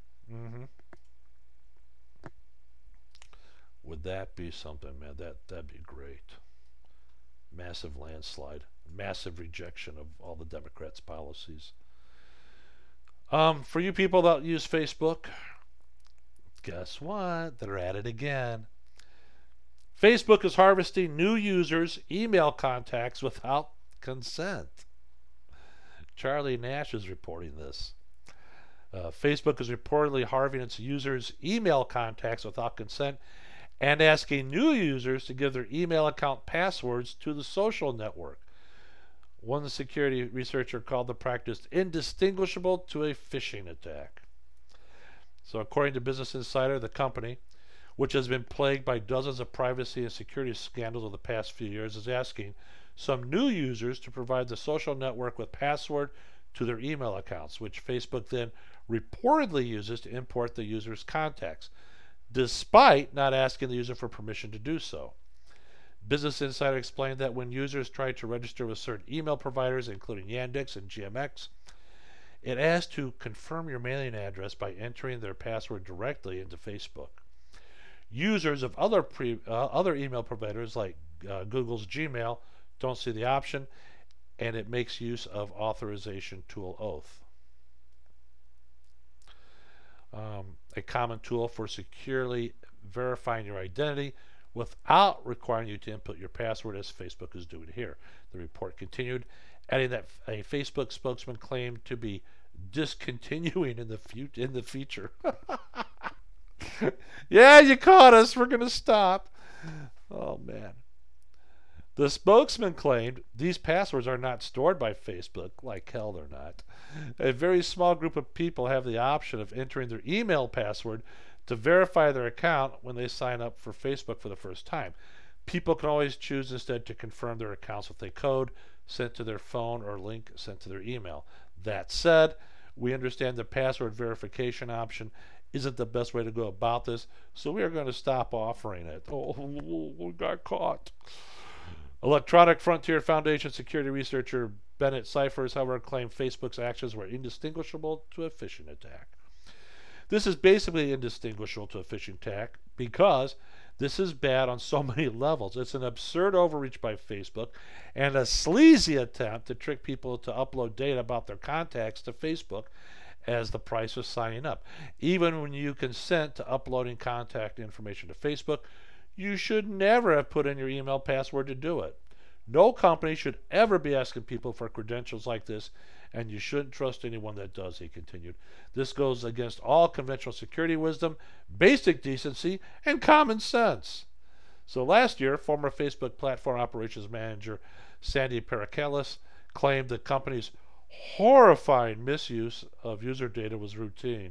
Would that be something, man? That'd be great. Massive landslide, massive rejection of all the Democrats' policies. For you people that use Facebook, guess what? They're at it again. Facebook is harvesting new users' email contacts without consent. Charlie Nash is reporting this. Facebook is reportedly harvesting its users' email contacts without consent and asking new users to give their email account passwords to the social network. One security researcher called the practice indistinguishable to a phishing attack. So according to Business Insider, the company, which has been plagued by dozens of privacy and security scandals over the past few years, is asking some new users to provide the social network with password to their email accounts, which Facebook then reportedly uses to import the user's contacts, despite not asking the user for permission to do so. Business Insider explained that when users try to register with certain email providers, including Yandex and GMX, it asks to confirm your mailing address by entering their password directly into Facebook. Users of other email providers like Google's Gmail don't see the option, and it makes use of authorization tool Oath. A common tool for securely verifying your identity without requiring you to input your password, as Facebook is doing here. The report continued, adding that a Facebook spokesman claimed to be discontinuing in the feature. Yeah, you caught us. We're going to stop. Oh, man. The spokesman claimed these passwords are not stored by Facebook. Like hell they're not. A very small group of people have the option of entering their email password to verify their account when they sign up for Facebook for the first time. People can always choose instead to confirm their accounts with a code sent to their phone or link sent to their email. That said, we understand the password verification option isn't the best way to go about this, so we are going to stop offering it. Oh, we got caught. Electronic Frontier Foundation security researcher Bennett Cyphers, however, claimed Facebook's actions were indistinguishable to a phishing attack. This is basically indistinguishable to a phishing attack because this is bad on so many levels. It's an absurd overreach by Facebook and a sleazy attempt to trick people to upload data about their contacts to Facebook as the price of signing up. Even when you consent to uploading contact information to Facebook, you should never have put in your email password to do it. No company should ever be asking people for credentials like this, and you shouldn't trust anyone that does, he continued. This goes against all conventional security wisdom, basic decency, and common sense. So last year, former Facebook platform operations manager Sandy Parakalis claimed the company's horrifying misuse of user data was routine.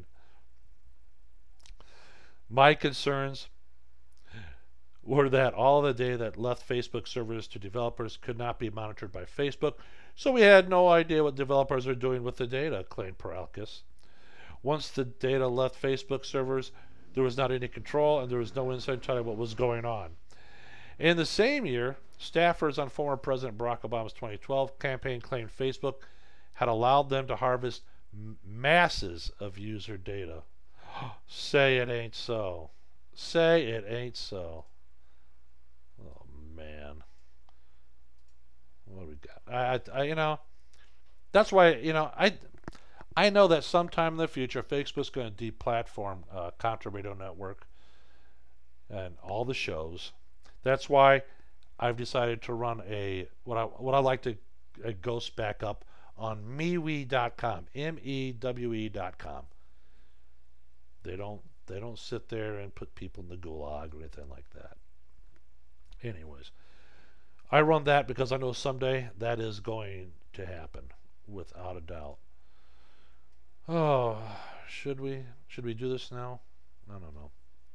My concerns were that all the data that left Facebook servers to developers could not be monitored by Facebook, so we had no idea what developers are doing with the data, claimed Paralkis. Once the data left Facebook servers, there was not any control and there was no insight into what was going on. In the same year, staffers on former President Barack Obama's 2012 campaign claimed Facebook had allowed them to harvest masses of user data. Say it ain't so. Say it ain't so. Oh, man. What do we got? I that's why, I know that sometime in the future, Facebook's going to deplatform Contra Radio Network and all the shows. That's why I've decided to run what I like to a ghost backup on MeWe.com, MEWE.com. They don't sit there and put people in the gulag or anything like that. Anyways, I run that because I know someday that is going to happen, without a doubt. Oh, should we do this now? I don't know.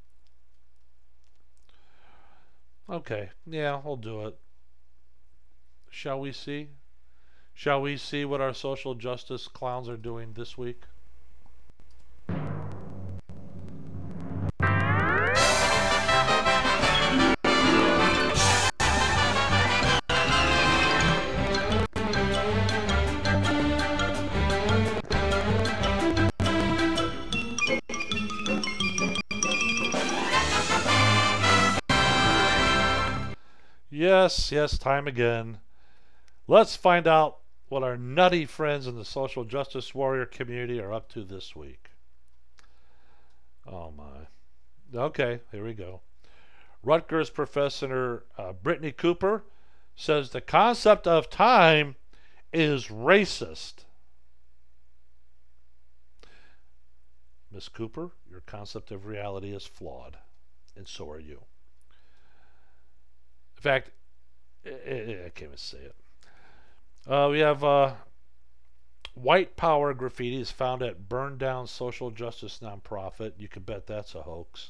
Okay, yeah, we'll do it. Shall we see? Shall we see what our social justice clowns are doing this week? Yes, time again. Let's find out what our nutty friends in the social justice warrior community are up to this week. Oh my. Okay, here we go. Rutgers professor Brittany Cooper says the concept of time is racist. Miss Cooper, your concept of reality is flawed, and so are you. In fact, I can't even say it. We have white power graffiti is found at burned down social justice nonprofit. You can bet that's a hoax.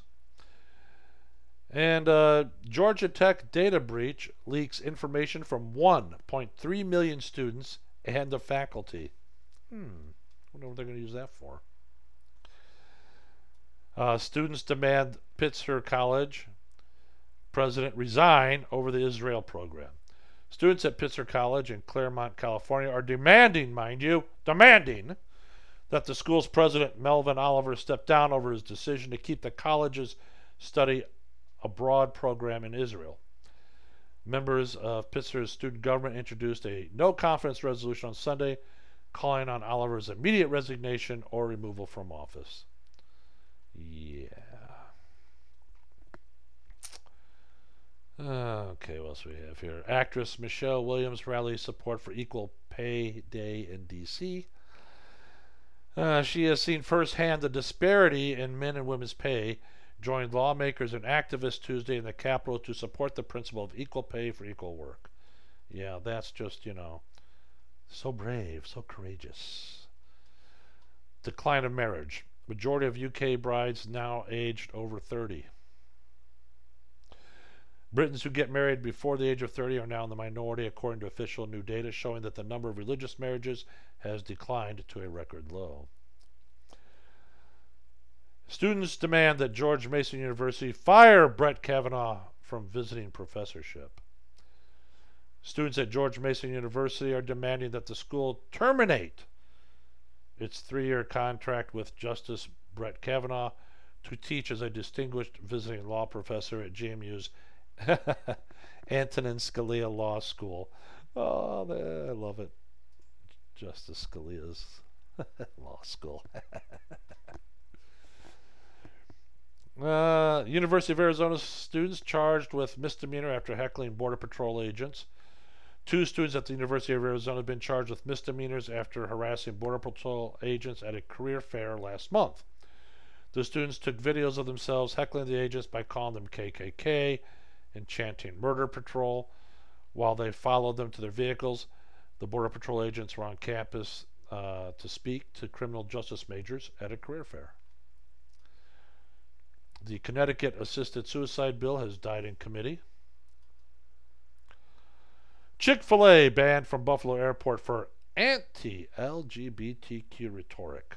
And Georgia Tech data breach leaks information from 1.3 million students and the faculty. I wonder what they're going to use that for. Students demand Pitzer College president resign over the Israel program. Students at Pitzer College in Claremont, California are demanding that the school's president, Melvin Oliver, step down over his decision to keep the college's study abroad program in Israel. Members of Pitzer's student government introduced a no-confidence resolution on Sunday, calling on Oliver's immediate resignation or removal from office. Yeah. Okay, what else do we have here? Actress Michelle Williams rallies support for Equal Pay Day in D.C. She has seen firsthand the disparity in men and women's pay, joined lawmakers and activists Tuesday in the Capitol to support the principle of equal pay for equal work. Yeah, that's just, so brave, so courageous. Decline of marriage. Majority of UK brides now aged over 30. Britons who get married before the age of 30 are now in the minority, according to official new data showing that the number of religious marriages has declined to a record low. Students demand that George Mason University fire Brett Kavanaugh from visiting professorship. Students at George Mason University are demanding that the school terminate its 3-year contract with Justice Brett Kavanaugh to teach as a distinguished visiting law professor at GMU's Antonin Scalia Law School. Oh, I love it. Justice Scalia's law school. University of Arizona students charged with misdemeanor after heckling Border Patrol agents. 2 students at the University of Arizona have been charged with misdemeanors after harassing Border Patrol agents at a career fair last month. The students took videos of themselves heckling the agents by calling them KKK and chanting Murder Patrol while they followed them to their vehicles. The Border Patrol agents were on campus to speak to criminal justice majors at a career fair. The Connecticut assisted suicide bill has died in committee. Chick-fil-A banned from Buffalo Airport for anti-LGBTQ rhetoric.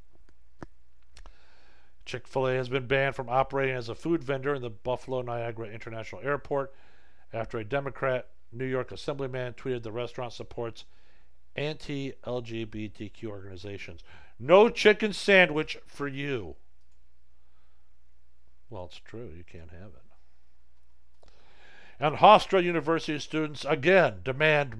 Chick-fil-A has been banned from operating as a food vendor in the Buffalo Niagara International Airport after a Democrat New York Assemblyman tweeted the restaurant supports anti-LGBTQ organizations. No chicken sandwich for you. Well, it's true. You can't have it. And Hofstra University students again demand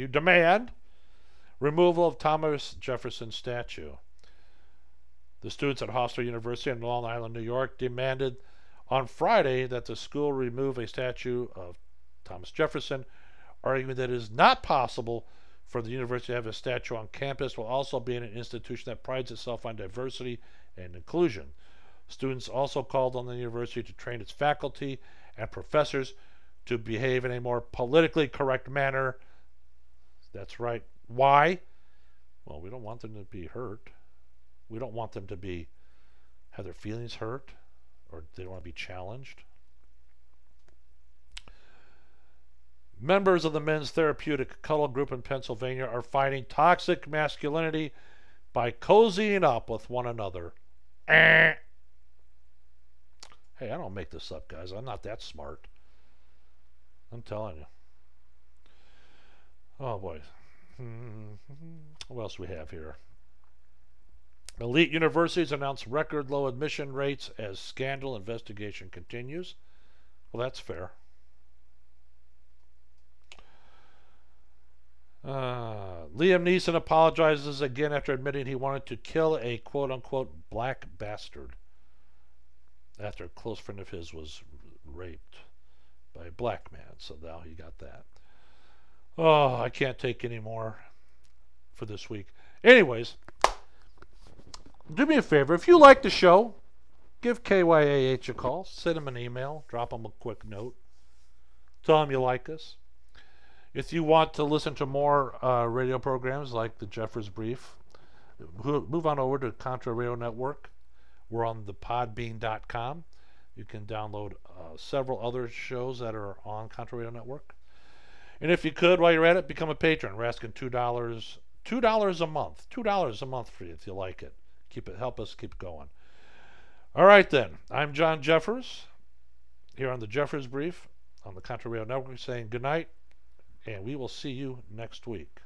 removal of Thomas Jefferson statue. The students at Hofstra University in Long Island, New York, demanded on Friday that the school remove a statue of Thomas Jefferson, arguing that it is not possible for the university to have a statue on campus while also being an institution that prides itself on diversity and inclusion. Students also called on the university to train its faculty and professors to behave in a more politically correct manner. That's right. Why? Well, we don't want them to be hurt. We don't want them to have their feelings hurt, or they don't want to be challenged. Members of the Men's Therapeutic Cuddle Group in Pennsylvania are fighting toxic masculinity by cozying up with one another. Hey, I don't make this up, guys. I'm not that smart. I'm telling you. Oh, boy. What else do we have here? Elite universities announce record low admission rates as scandal investigation continues. Well, that's fair. Liam Neeson apologizes again after admitting he wanted to kill a quote-unquote black bastard after a close friend of his was raped by a black man. So now he got that. Oh, I can't take any more for this week. Anyways, do me a favor. If you like the show, give KYAH a call. Send him an email. Drop him a quick note. Tell him you like us. If you want to listen to more radio programs like the Jeffers Brief, move on over to Contra Radio Network. We're on the podbean.com. You can download several other shows that are on Contra Radio Network. And if you could, while you're at it, become a patron. We're asking $2 a month. $2 a month for you if you like it. Help us keep going. All right, then. I'm John Jeffers here on the Jeffers Brief on the Contra Radio Network saying good night, and we will see you next week.